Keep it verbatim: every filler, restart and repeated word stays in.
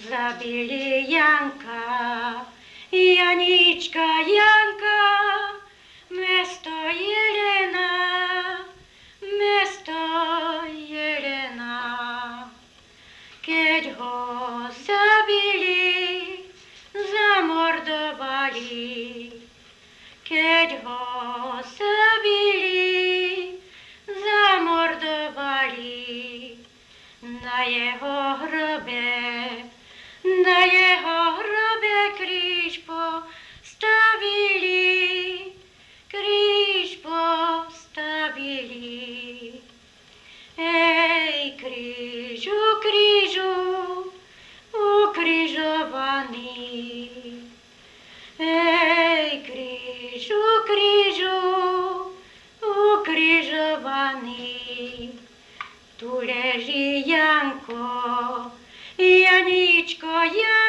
Zabili Janka, Janička, Janka, mesto Jelena, mesto Jelena. Keď ho zabili, zamordovali, keď ho zabili, zamordovali, na jeho hrobe, na jeho hrobe kríž postavili, kríž postavili. Ej, krížu, krížu, ukrižovaný. Ej, krížu, krížu, ukrižovaný. Tu leží Janko, Janičko, Janko.